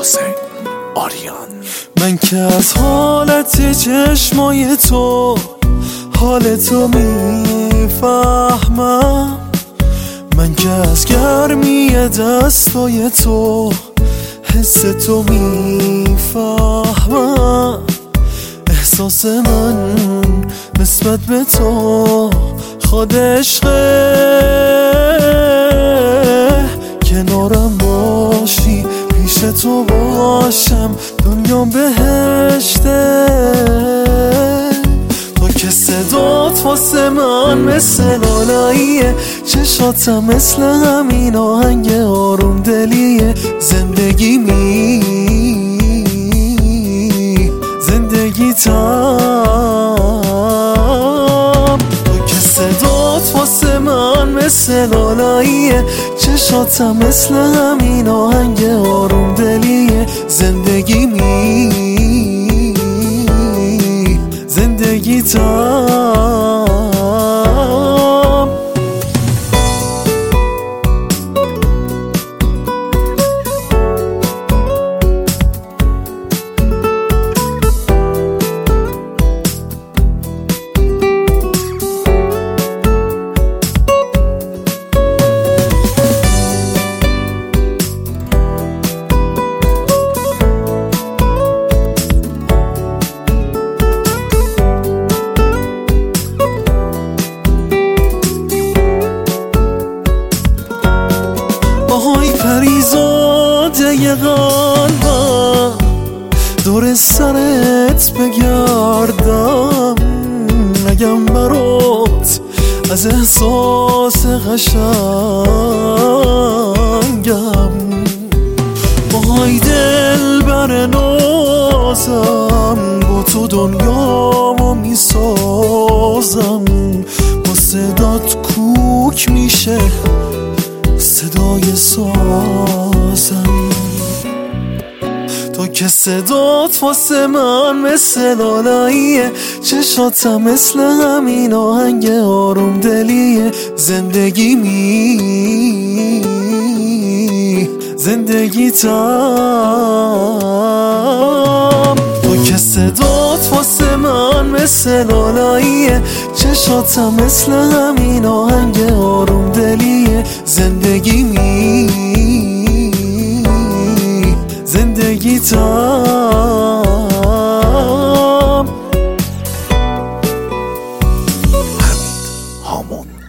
حسین آریان. من که از حالت چشمای تو حال تو میفهمم، من که از گرمی دستای تو حس تو میفهمم. احساس من نسبت به تو خود عشقه، کنارم باشی پیش تو باشم دنیام بهشته. تو که صدات واسه من مثل لالاییه، چشاتم مثل همین آهنگ آروم دلیه. زندگیتم تو که صدات واسه من مثل لالاییه، چشاتم مثل همین آهنگ آروم دلیه. زندگیتم آهای پریزاده قلبم، دور سرت بگردم، نگم برات از احساس قشنگم. آهای دلبر نازم، با تو دنیامو میسازم. با صدات کوک میشه صدای سازم. تو که صدات واسه من مثل لالاییه، چشاتم مثل همین آهنگ آروم دلیه. زندگیتم تو که صدات واسه من مثل لالاییه، چشاتم مثل همین آهنگ آروم دلیه. زندگیتم حمید هامون.